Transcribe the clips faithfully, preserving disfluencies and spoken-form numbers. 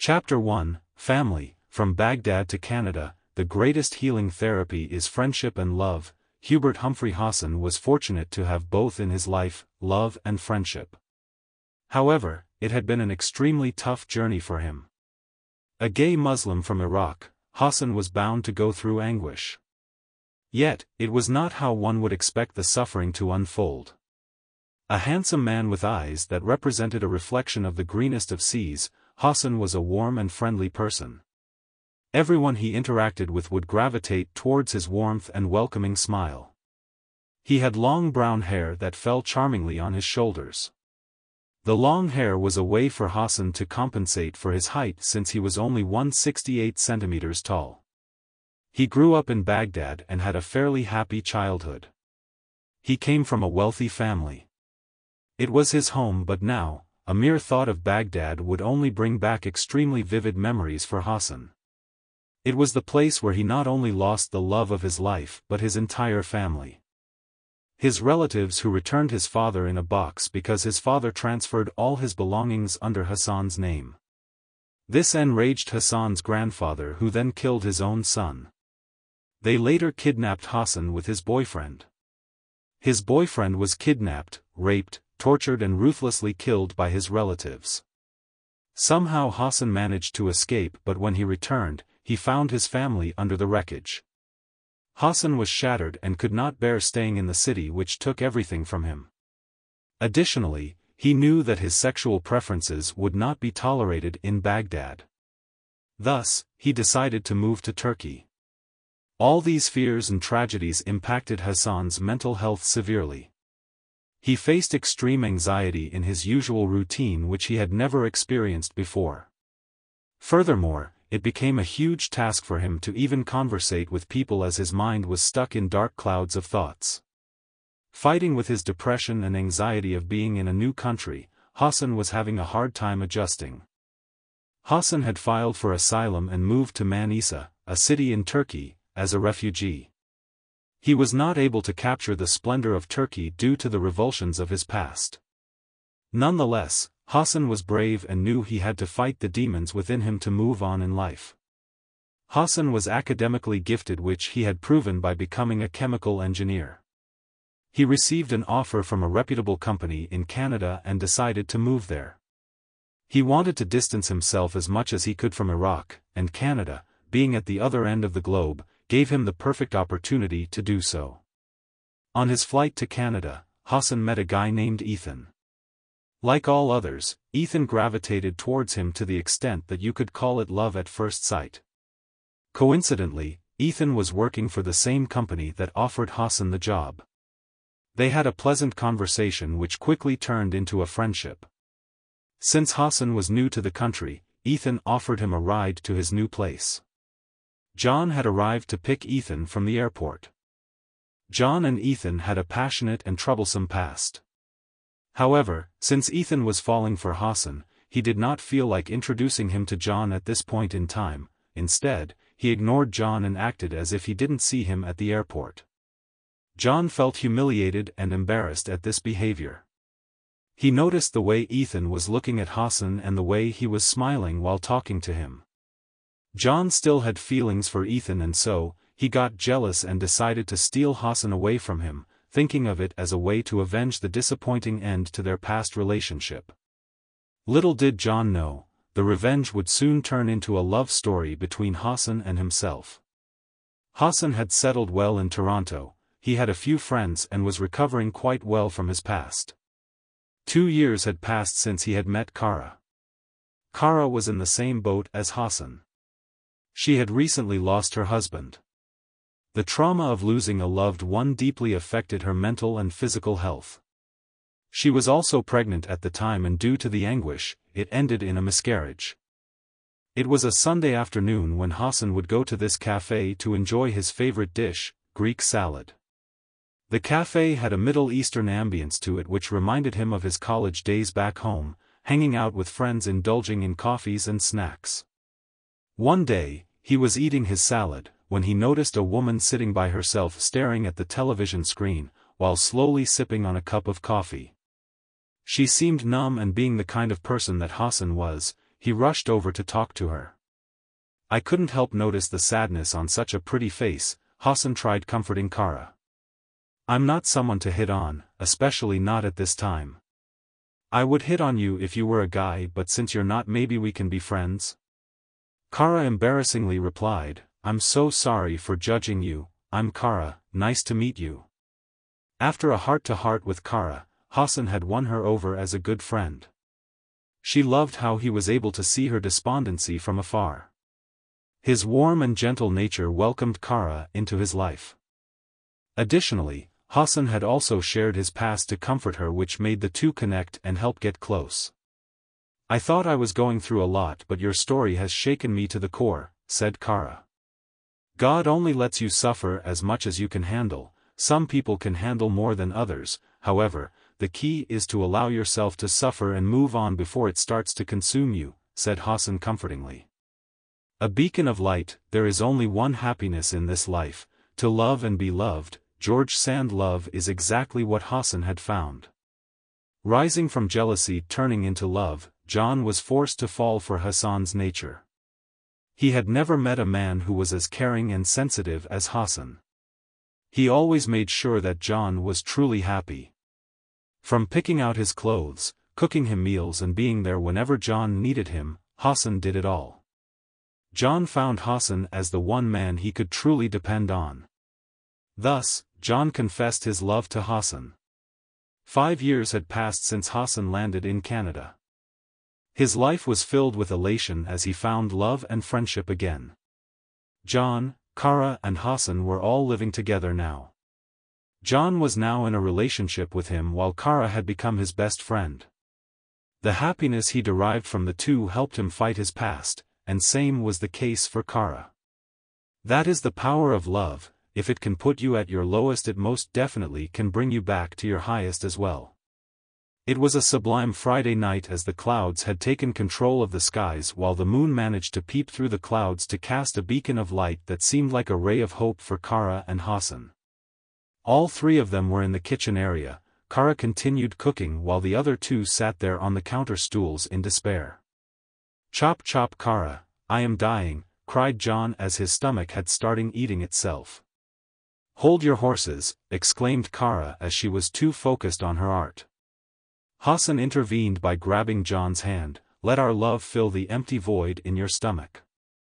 Chapter one, Family. From Baghdad to Canada, the greatest healing therapy is friendship and love. Hubert Humphrey Hassan was fortunate to have both in his life, love and friendship. However, it had been an extremely tough journey for him. A gay Muslim from Iraq, Hassan was bound to go through anguish. Yet, it was not how one would expect the suffering to unfold. A handsome man with eyes that represented a reflection of the greenest of seas, Hassan was a warm and friendly person. Everyone he interacted with would gravitate towards his warmth and welcoming smile. He had long brown hair that fell charmingly on his shoulders. The long hair was a way for Hassan to compensate for his height since he was only one hundred sixty-eight centimeters tall. He grew up in Baghdad and had a fairly happy childhood. He came from a wealthy family. It was his home, but now, a mere thought of Baghdad would only bring back extremely vivid memories for Hassan. It was the place where he not only lost the love of his life but his entire family. His relatives who returned his father in a box because his father transferred all his belongings under Hassan's name. This enraged Hassan's grandfather, who then killed his own son. They later kidnapped Hassan with his boyfriend. His boyfriend was kidnapped, raped, tortured and ruthlessly killed by his relatives. Somehow Hassan managed to escape, but when he returned, he found his family under the wreckage. Hassan was shattered and could not bear staying in the city which took everything from him. Additionally, he knew that his sexual preferences would not be tolerated in Baghdad. Thus, he decided to move to Turkey. All these fears and tragedies impacted Hassan's mental health severely. He faced extreme anxiety in his usual routine which he had never experienced before. Furthermore, it became a huge task for him to even conversate with people as his mind was stuck in dark clouds of thoughts. Fighting with his depression and anxiety of being in a new country, Hassan was having a hard time adjusting. Hassan had filed for asylum and moved to Manisa, a city in Turkey, as a refugee. He was not able to capture the splendor of Turkey due to the revulsions of his past. Nonetheless, Hassan was brave and knew he had to fight the demons within him to move on in life. Hassan was academically gifted, which he had proven by becoming a chemical engineer. He received an offer from a reputable company in Canada and decided to move there. He wanted to distance himself as much as he could from Iraq, and Canada, being at the other end of the globe, gave him the perfect opportunity to do so. On his flight to Canada, Hassan met a guy named Ethan. Like all others, Ethan gravitated towards him to the extent that you could call it love at first sight. Coincidentally, Ethan was working for the same company that offered Hassan the job. They had a pleasant conversation which quickly turned into a friendship. Since Hassan was new to the country, Ethan offered him a ride to his new place. John had arrived to pick Ethan from the airport. John and Ethan had a passionate and troublesome past. However, since Ethan was falling for Hassan, he did not feel like introducing him to John at this point in time. Instead, he ignored John and acted as if he didn't see him at the airport. John felt humiliated and embarrassed at this behavior. He noticed the way Ethan was looking at Hassan and the way he was smiling while talking to him. John still had feelings for Ethan, and so, he got jealous and decided to steal Hassan away from him, thinking of it as a way to avenge the disappointing end to their past relationship. Little did John know, the revenge would soon turn into a love story between Hassan and himself. Hassan had settled well in Toronto, he had a few friends and was recovering quite well from his past. Two years had passed since he had met Kara. Kara was in the same boat as Hassan. She had recently lost her husband. The trauma of losing a loved one deeply affected her mental and physical health. She was also pregnant at the time, and due to the anguish, it ended in a miscarriage. It was a Sunday afternoon when Hassan would go to this cafe to enjoy his favorite dish, Greek salad. The cafe had a Middle Eastern ambience to it which reminded him of his college days back home, hanging out with friends, indulging in coffees and snacks. One day, he was eating his salad when he noticed a woman sitting by herself staring at the television screen, while slowly sipping on a cup of coffee. She seemed numb, and being the kind of person that Hassan was, he rushed over to talk to her. I couldn't help notice the sadness on such a pretty face. Hassan tried comforting Kara. I'm not someone to hit on, especially not at this time. I would hit on you if you were a guy, but since you're not, maybe we can be friends? Kara embarrassingly replied, I'm so sorry for judging you. I'm Kara, nice to meet you. After a heart-to-heart with Kara, Hassan had won her over as a good friend. She loved how he was able to see her despondency from afar. His warm and gentle nature welcomed Kara into his life. Additionally, Hassan had also shared his past to comfort her, which made the two connect and help get close. I thought I was going through a lot, but your story has shaken me to the core, said Kara. God only lets you suffer as much as you can handle. Some people can handle more than others, however, the key is to allow yourself to suffer and move on before it starts to consume you, said Hassan comfortingly. A beacon of light, there is only one happiness in this life, to love and be loved. George Sand. Love is exactly what Hassan had found. Rising from jealousy turning into love, John was forced to fall for Hassan's nature. He had never met a man who was as caring and sensitive as Hassan. He always made sure that John was truly happy. From picking out his clothes, cooking him meals and being there whenever John needed him, Hassan did it all. John found Hassan as the one man he could truly depend on. Thus, John confessed his love to Hassan. Five years had passed since Hassan landed in Canada. His life was filled with elation as he found love and friendship again. John, Kara and Hassan were all living together now. John was now in a relationship with him while Kara had become his best friend. The happiness he derived from the two helped him fight his past, and same was the case for Kara. That is the power of love. If it can put you at your lowest, it most definitely can bring you back to your highest as well. It was a sublime Friday night as the clouds had taken control of the skies while the moon managed to peep through the clouds to cast a beacon of light that seemed like a ray of hope for Kara and Hassan. All three of them were in the kitchen area. Kara continued cooking while the other two sat there on the counter stools in despair. Chop chop Kara, I am dying, cried John as his stomach had started eating itself. Hold your horses, exclaimed Kara as she was too focused on her art. Hassan intervened by grabbing John's hand. Let our love fill the empty void in your stomach.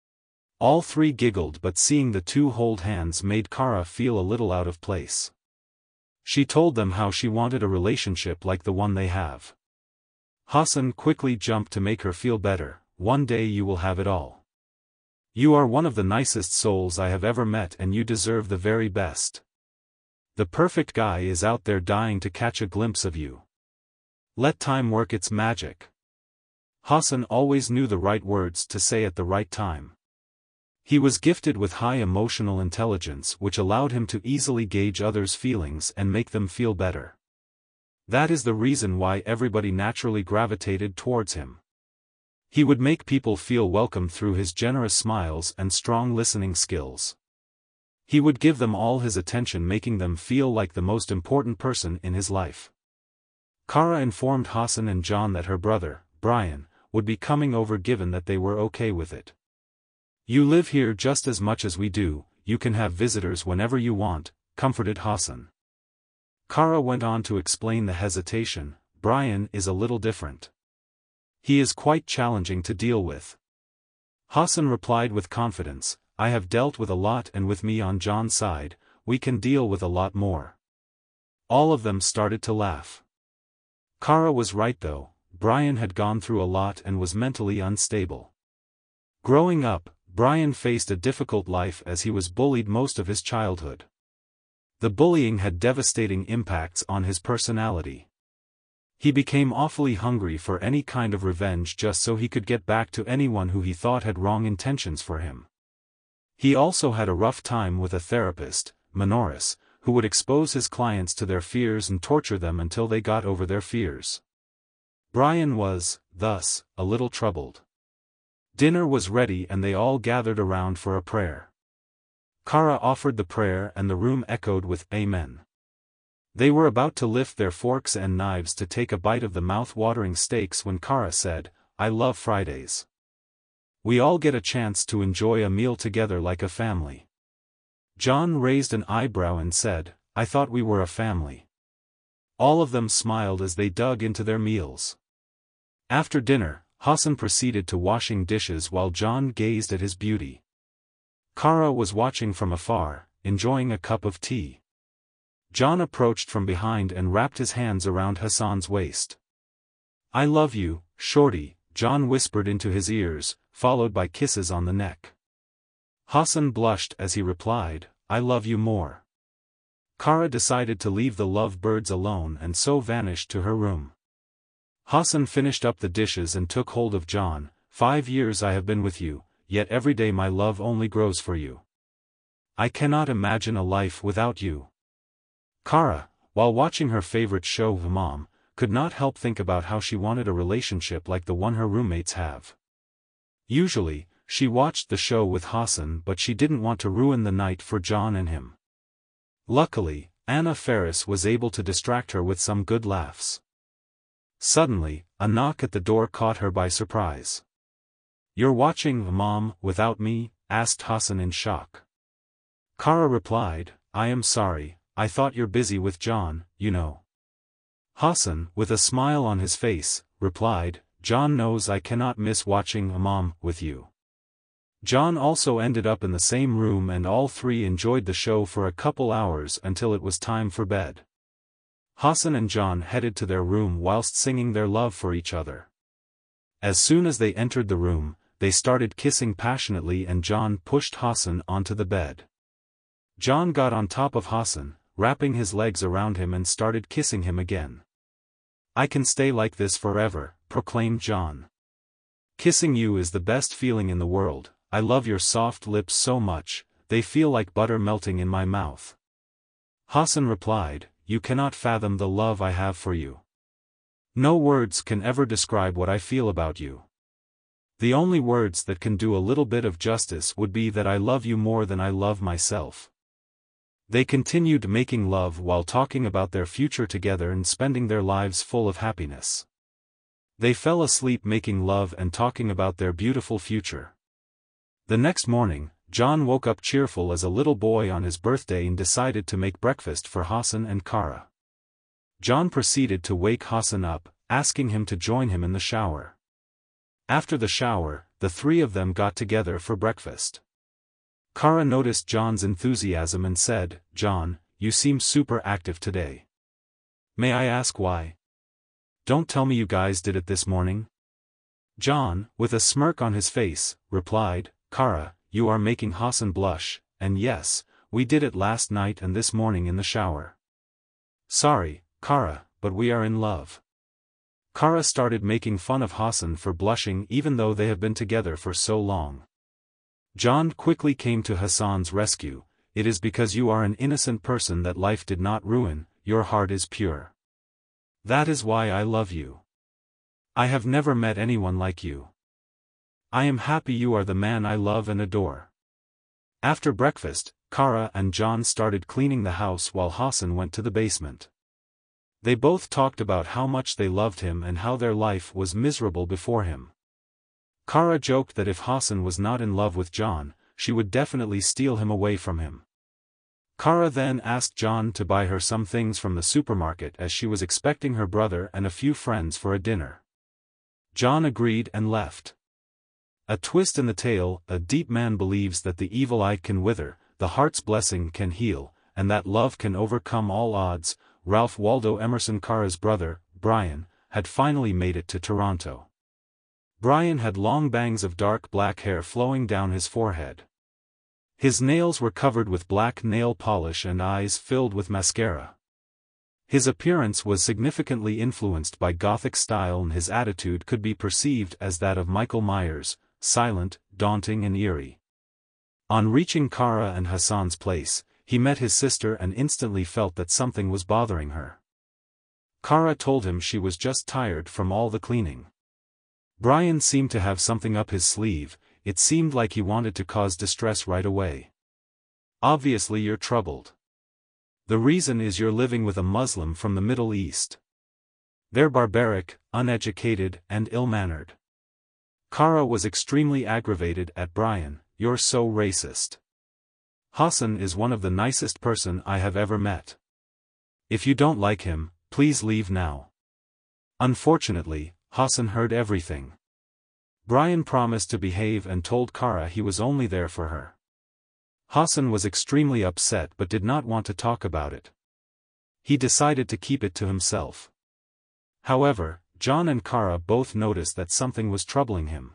All three giggled, but seeing the two hold hands made Kara feel a little out of place. She told them how she wanted a relationship like the one they have. Hassan quickly jumped to make her feel better. One day you will have it all. You are one of the nicest souls I have ever met and you deserve the very best. The perfect guy is out there dying to catch a glimpse of you. Let time work its magic. Hassan always knew the right words to say at the right time. He was gifted with high emotional intelligence which allowed him to easily gauge others' feelings and make them feel better. That is the reason why everybody naturally gravitated towards him. He would make people feel welcome through his generous smiles and strong listening skills. He would give them all his attention, making them feel like the most important person in his life. Kara informed Hassan and John that her brother, Brian, would be coming over given that they were okay with it. You live here just as much as we do, you can have visitors whenever you want, comforted Hassan. Kara went on to explain the hesitation. Brian is a little different. He is quite challenging to deal with. Hassan replied with confidence, I have dealt with a lot and with me on John's side, we can deal with a lot more. All of them started to laugh. Kara was right though, Brian had gone through a lot and was mentally unstable. Growing up, Brian faced a difficult life as he was bullied most of his childhood. The bullying had devastating impacts on his personality. He became awfully hungry for any kind of revenge just so he could get back to anyone who he thought had wrong intentions for him. He also had a rough time with a therapist, Manoris, who would expose his clients to their fears and torture them until they got over their fears. Brian was, thus, a little troubled. Dinner was ready and they all gathered around for a prayer. Kara offered the prayer and the room echoed with Amen. They were about to lift their forks and knives to take a bite of the mouth-watering steaks when Kara said, I love Fridays. We all get a chance to enjoy a meal together like a family." John raised an eyebrow and said, "I thought we were a family." All of them smiled as they dug into their meals. After dinner, Hassan proceeded to washing dishes while John gazed at his beauty. Kara was watching from afar, enjoying a cup of tea. John approached from behind and wrapped his hands around Hassan's waist. "I love you, shorty," John whispered into his ears, followed by kisses on the neck. Hassan blushed as he replied, "I love you more." Kara decided to leave the love birds alone and so vanished to her room. Hassan finished up the dishes and took hold of John. "Five years I have been with you, yet every day my love only grows for you. I cannot imagine a life without you." Kara, while watching her favorite show Mom, could not help think about how she wanted a relationship like the one her roommates have. Usually, she watched the show with Hassan, but she didn't want to ruin the night for John and him. Luckily, Anna Faris was able to distract her with some good laughs. Suddenly, a knock at the door caught her by surprise. "You're watching Mom without me?" asked Hassan in shock. Kara replied, "I am sorry, I thought you're busy with John, you know." Hassan, with a smile on his face, replied, "John knows I cannot miss watching Mom with you." John also ended up in the same room and all three enjoyed the show for a couple hours until it was time for bed. Hassan and John headed to their room whilst singing their love for each other. As soon as they entered the room, they started kissing passionately and John pushed Hassan onto the bed. John got on top of Hassan, wrapping his legs around him and started kissing him again. "I can stay like this forever," proclaimed John. "Kissing you is the best feeling in the world. I love your soft lips so much, they feel like butter melting in my mouth." Hassan replied, "You cannot fathom the love I have for you. No words can ever describe what I feel about you. The only words that can do a little bit of justice would be that I love you more than I love myself." They continued making love while talking about their future together and spending their lives full of happiness. They fell asleep making love and talking about their beautiful future. The next morning, John woke up cheerful as a little boy on his birthday and decided to make breakfast for Hassan and Kara. John proceeded to wake Hassan up, asking him to join him in the shower. After the shower, the three of them got together for breakfast. Kara noticed John's enthusiasm and said, "John, you seem super active today. May I ask why? Don't tell me you guys did it this morning." John, with a smirk on his face, replied, "Kara, you are making Hassan blush, and yes, we did it last night and this morning in the shower." "Sorry, Kara, but we are in love." Kara started making fun of Hassan for blushing even though they have been together for so long. John quickly came to Hassan's rescue. "It is because you are an innocent person that life did not ruin, your heart is pure. That is why I love you. I have never met anyone like you. I am happy you are the man I love and adore." After breakfast, Kara and John started cleaning the house while Hassan went to the basement. They both talked about how much they loved him and how their life was miserable before him. Kara joked that if Hassan was not in love with John, she would definitely steal him away from him. Kara then asked John to buy her some things from the supermarket as she was expecting her brother and a few friends for a dinner. John agreed and left. A twist in the tale: a deep man believes that the evil eye can wither, the heart's blessing can heal, and that love can overcome all odds. Ralph Waldo Emerson. Kara's brother, Brian, had finally made it to Toronto. Brian had long bangs of dark black hair flowing down his forehead. His nails were covered with black nail polish and eyes filled with mascara. His appearance was significantly influenced by Gothic style and his attitude could be perceived as that of Michael Myers, silent, daunting and eerie. On reaching Kara and Hassan's place, he met his sister and instantly felt that something was bothering her. Kara told him she was just tired from all the cleaning. Brian seemed to have something up his sleeve. It seemed like he wanted to cause distress right away. "Obviously you're troubled. The reason is you're living with a Muslim from the Middle East. They're barbaric, uneducated, and ill-mannered. Kara was extremely aggravated at Brian. "You're so racist. Hassan is one of the nicest person I have ever met. If you don't like him, please leave now." Unfortunately, Hassan heard everything. Brian promised to behave and told Kara he was only there for her. Hassan was extremely upset but did not want to talk about it. He decided to keep it to himself. However, John and Kara both noticed that something was troubling him.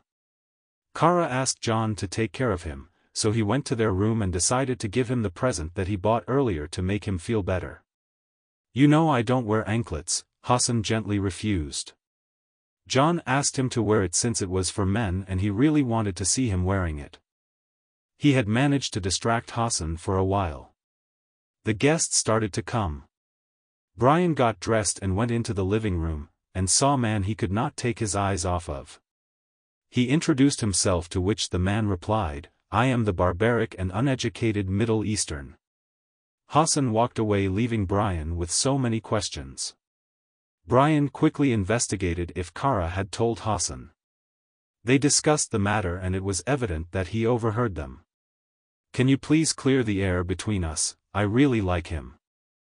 Kara asked John to take care of him, so he went to their room and decided to give him the present that he bought earlier to make him feel better. "You know I don't wear anklets," Hassan gently refused. John asked him to wear it since it was for men and he really wanted to see him wearing it. He had managed to distract Hassan for a while. The guests started to come. Brian got dressed and went into the living room, and saw a man he could not take his eyes off of. He introduced himself, to which the man replied, "I am the barbaric and uneducated Middle Eastern." Hassan walked away, leaving Brian with so many questions. Brian quickly investigated if Kara had told Hassan. They discussed the matter and it was evident that he overheard them. "Can you please clear the air between us? I really like him."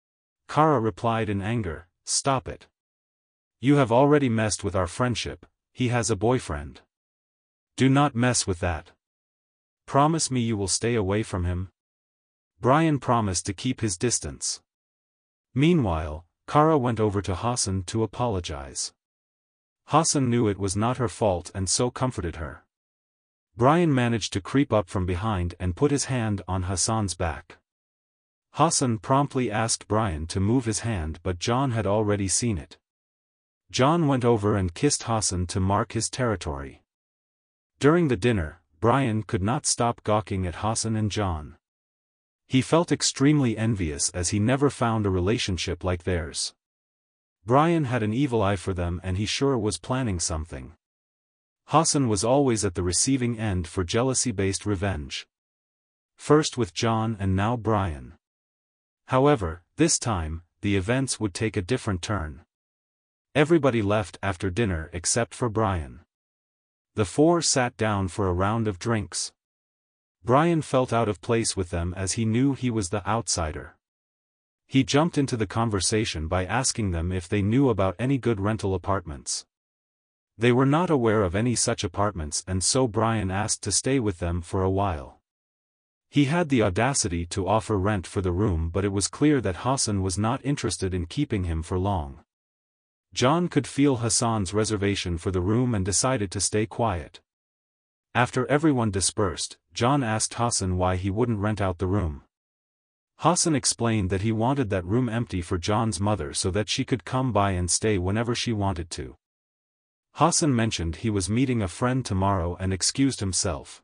Kara replied in anger, "Stop it. You have already messed with our friendship. He has a boyfriend. Do not mess with that. Promise me you will stay away from him." Brian promised to keep his distance. Meanwhile, Kara went over to Hassan to apologize. Hassan knew it was not her fault and so comforted her. Brian managed to creep up from behind and put his hand on Hassan's back. Hassan promptly asked Brian to move his hand, but John had already seen it. John went over and kissed Hassan to mark his territory. During the dinner, Brian could not stop gawking at Hassan and John. He felt extremely envious as he never found a relationship like theirs. Brian had an evil eye for them and he sure was planning something. Hassan was always at the receiving end for jealousy-based revenge. First with John and now Brian. However, this time, the events would take a different turn. Everybody left after dinner except for Brian. The four sat down for a round of drinks. Brian felt out of place with them as he knew he was the outsider. He jumped into the conversation by asking them if they knew about any good rental apartments. They were not aware of any such apartments and so Brian asked to stay with them for a while. He had the audacity to offer rent for the room, but it was clear that Hassan was not interested in keeping him for long. John could feel Hassan's reservation for the room and decided to stay quiet. After everyone dispersed, John asked Hassan why he wouldn't rent out the room. Hassan explained that he wanted that room empty for John's mother so that she could come by and stay whenever she wanted to. Hassan mentioned he was meeting a friend tomorrow and excused himself.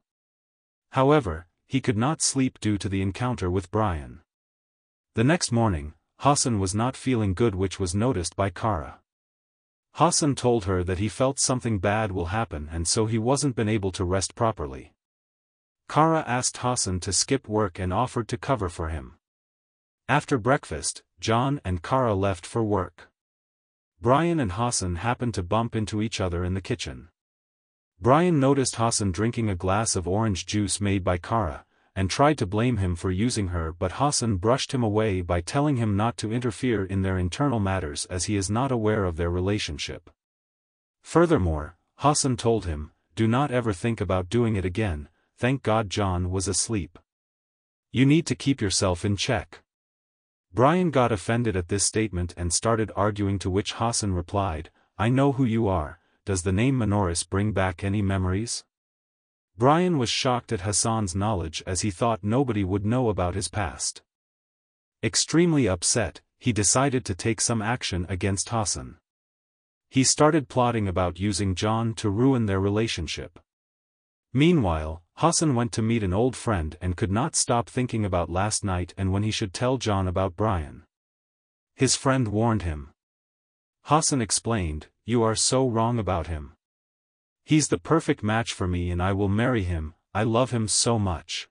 However, he could not sleep due to the encounter with Brian. The next morning, Hassan was not feeling good, which was noticed by Kara. Hassan told her that he felt something bad will happen and so he wasn't been able to rest properly. Kara asked Hassan to skip work and offered to cover for him. After breakfast, John and Kara left for work. Brian and Hassan happened to bump into each other in the kitchen. Brian noticed Hassan drinking a glass of orange juice made by Kara, and tried to blame him for using her, but Hassan brushed him away by telling him not to interfere in their internal matters as he is not aware of their relationship. Furthermore, Hassan told him, "Do not ever think about doing it again, thank God John was asleep. You need to keep yourself in check." Brian got offended at this statement and started arguing, to which Hassan replied, "I know who you are. Does the name Manoris bring back any memories?" Brian was shocked at Hassan's knowledge as he thought nobody would know about his past. Extremely upset, he decided to take some action against Hassan. He started plotting about using John to ruin their relationship. Meanwhile, Hassan went to meet an old friend and could not stop thinking about last night and when he should tell John about Brian. His friend warned him. Hassan explained, "You are so wrong about him. He's the perfect match for me and I will marry him, I love him so much."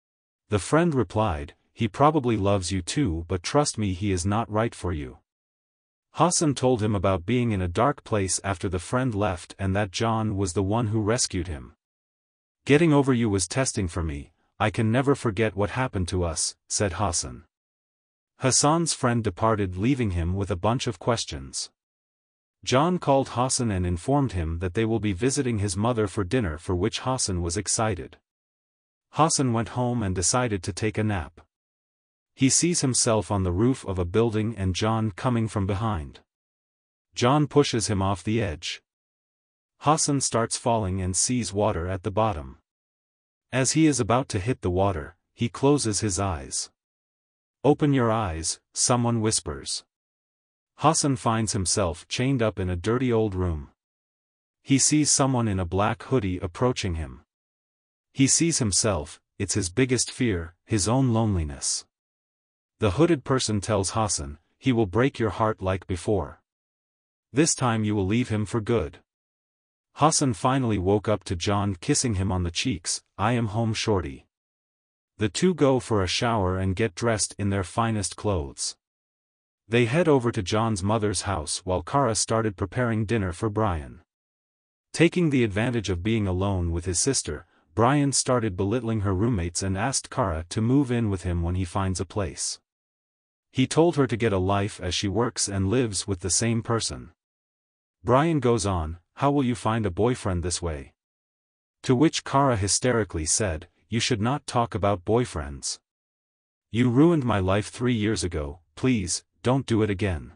The friend replied, "He probably loves you too, but trust me, he is not right for you." Hassan told him about being in a dark place after the friend left and that John was the one who rescued him. "Getting over you was testing for me, I can never forget what happened to us," said Hassan. Hassan's friend departed, leaving him with a bunch of questions. John called Hassan and informed him that they will be visiting his mother for dinner, for which Hassan was excited. Hassan went home and decided to take a nap. He sees himself on the roof of a building and John coming from behind. John pushes him off the edge. Hassan starts falling and sees water at the bottom. As he is about to hit the water, he closes his eyes. "Open your eyes," someone whispers. Hassan finds himself chained up in a dirty old room. He sees someone in a black hoodie approaching him. He sees himself, it's his biggest fear, his own loneliness. The hooded person tells Hassan, he will break your heart like before. This time you will leave him for good. Hassan finally woke up to John kissing him on the cheeks. "I am home, shorty." The two go for a shower and get dressed in their finest clothes. They head over to John's mother's house while Kara started preparing dinner for Brian. Taking the advantage of being alone with his sister, Brian started belittling her roommates and asked Kara to move in with him when he finds a place. He told her to get a life as she works and lives with the same person. Brian goes on, "How will you find a boyfriend this way?" To which Kara hysterically said, "You should not talk about boyfriends. You ruined my life three years ago, please, don't do it again."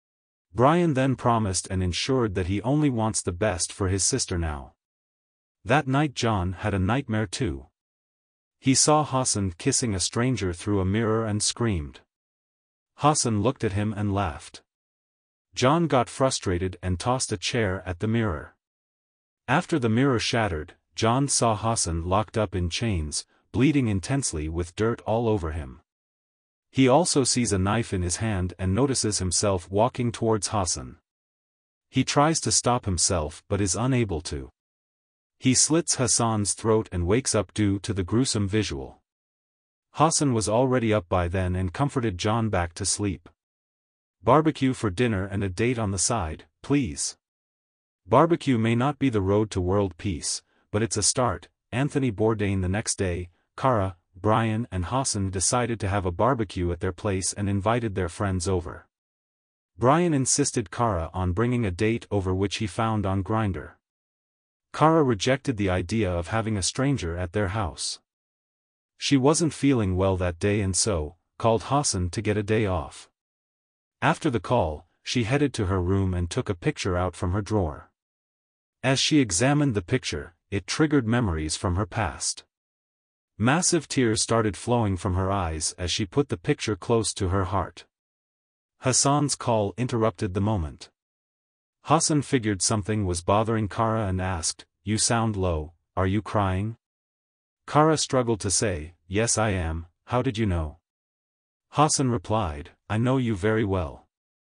Brian then promised and ensured that he only wants the best for his sister now. That night John had a nightmare too. He saw Hassan kissing a stranger through a mirror and screamed. Hassan looked at him and laughed. John got frustrated and tossed a chair at the mirror. After the mirror shattered, John saw Hassan locked up in chains, bleeding intensely with dirt all over him. He also sees a knife in his hand and notices himself walking towards Hassan. He tries to stop himself but is unable to. He slits Hassan's throat and wakes up due to the gruesome visual. Hassan was already up by then and comforted John back to sleep. "Barbecue for dinner and a date on the side, please." Barbecue may not be the road to world peace, but it's a start. Anthony Bourdain. The next day, Kara, Brian and Hassan decided to have a barbecue at their place and invited their friends over. Brian insisted Kara on bringing a date over which he found on Grindr. Kara rejected the idea of having a stranger at their house. She wasn't feeling well that day and so, called Hassan to get a day off. After the call, she headed to her room and took a picture out from her drawer. As she examined the picture, it triggered memories from her past. Massive tears started flowing from her eyes as she put the picture close to her heart. Hassan's call interrupted the moment. Hassan figured something was bothering Kara and asked, "You sound low, are you crying?" Kara struggled to say, "Yes I am, how did you know?" Hassan replied, "I know you very well.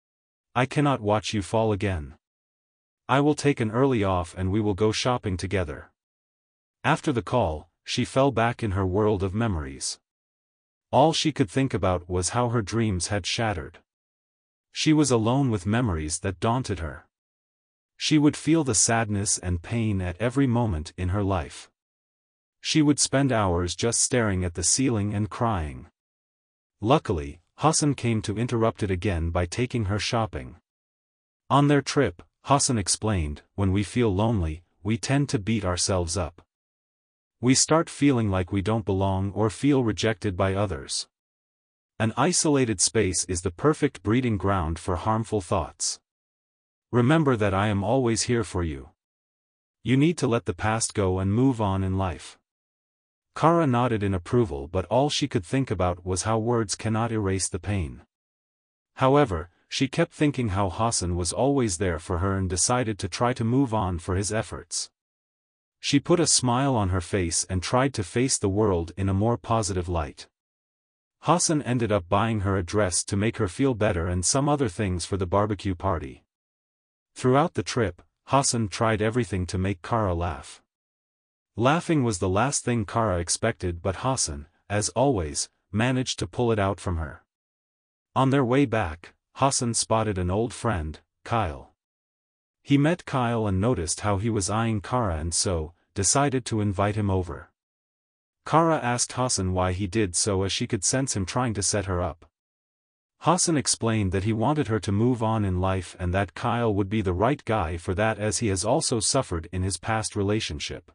I cannot watch you fall again. I will take an early off and we will go shopping together." After the call, she fell back in her world of memories. All she could think about was how her dreams had shattered. She was alone with memories that daunted her. She would feel the sadness and pain at every moment in her life. She would spend hours just staring at the ceiling and crying. Luckily, Hassan came to interrupt it again by taking her shopping. On their trip, Hassan explained, "When we feel lonely, we tend to beat ourselves up. We start feeling like we don't belong or feel rejected by others. An isolated space is the perfect breeding ground for harmful thoughts. Remember that I am always here for you. You need to let the past go and move on in life." Kara nodded in approval, but all she could think about was how words cannot erase the pain. However, she kept thinking how Hassan was always there for her and decided to try to move on for his efforts. She put a smile on her face and tried to face the world in a more positive light. Hassan ended up buying her a dress to make her feel better and some other things for the barbecue party. Throughout the trip, Hassan tried everything to make Kara laugh. Laughing was the last thing Kara expected, but Hassan, as always, managed to pull it out from her. On their way back, Hassan spotted an old friend, Kyle. He met Kyle and noticed how he was eyeing Kara and so, decided to invite him over. Kara asked Hassan why he did so, as she could sense him trying to set her up. Hassan explained that he wanted her to move on in life and that Kyle would be the right guy for that, as he has also suffered in his past relationship.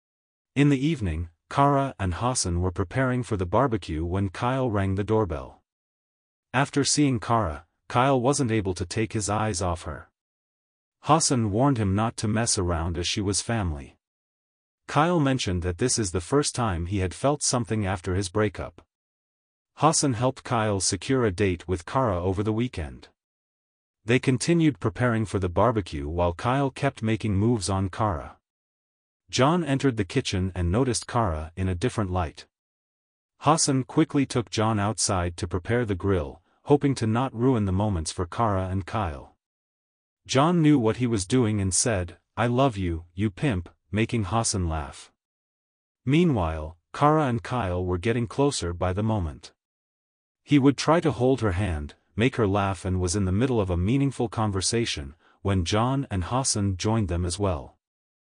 In the evening, Kara and Hassan were preparing for the barbecue when Kyle rang the doorbell. After seeing Kara, Kyle wasn't able to take his eyes off her. Hassan warned him not to mess around as she was family. Kyle mentioned that this is the first time he had felt something after his breakup. Hassan helped Kyle secure a date with Kara over the weekend. They continued preparing for the barbecue while Kyle kept making moves on Kara. John entered the kitchen and noticed Kara in a different light. Hassan quickly took John outside to prepare the grill, hoping to not ruin the moments for Kara and Kyle. John knew what he was doing and said, "I love you, you pimp," making Hassan laugh. Meanwhile, Kara and Kyle were getting closer by the moment. He would try to hold her hand, make her laugh, and was in the middle of a meaningful conversation, when John and Hassan joined them as well.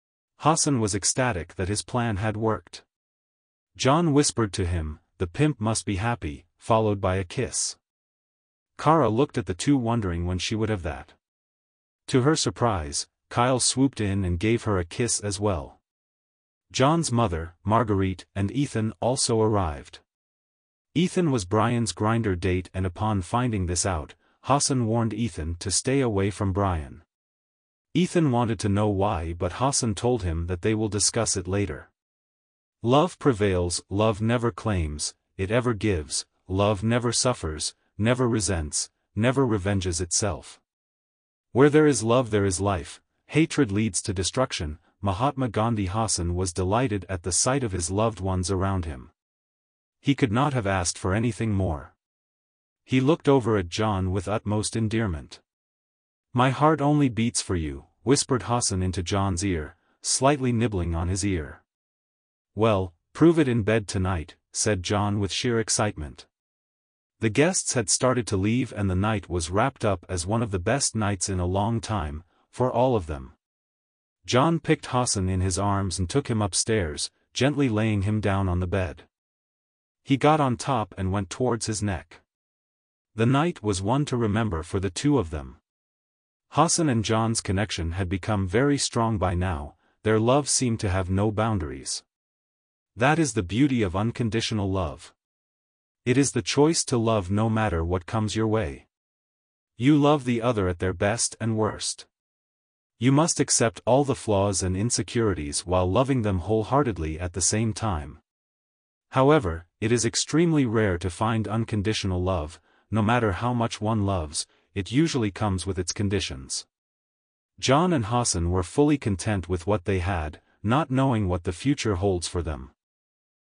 Hassan was ecstatic that his plan had worked. John whispered to him, "The pimp must be happy," followed by a kiss. Kara looked at the two, wondering when she would have that. To her surprise, Kyle swooped in and gave her a kiss as well. John's mother, Marguerite, and Ethan also arrived. Ethan was Brian's grinder date, and upon finding this out, Hassan warned Ethan to stay away from Brian. Ethan wanted to know why, but Hassan told him that they will discuss it later. Love prevails, love never claims, it ever gives, love never suffers, never resents, never revenges itself. Where there is love there is life, hatred leads to destruction. Mahatma Gandhi. Hassan was delighted at the sight of his loved ones around him. He could not have asked for anything more. He looked over at John with utmost endearment. "My heart only beats for you," whispered Hassan into John's ear, slightly nibbling on his ear. "Well, prove it in bed tonight," said John with sheer excitement. The guests had started to leave and the night was wrapped up as one of the best nights in a long time, for all of them. John picked Hassan in his arms and took him upstairs, gently laying him down on the bed. He got on top and went towards his neck. The night was one to remember for the two of them. Hassan and John's connection had become very strong by now, their love seemed to have no boundaries. That is the beauty of unconditional love. It is the choice to love no matter what comes your way. You love the other at their best and worst. You must accept all the flaws and insecurities while loving them wholeheartedly at the same time. However, it is extremely rare to find unconditional love. No matter how much one loves, it usually comes with its conditions. John and Hassan were fully content with what they had, not knowing what the future holds for them.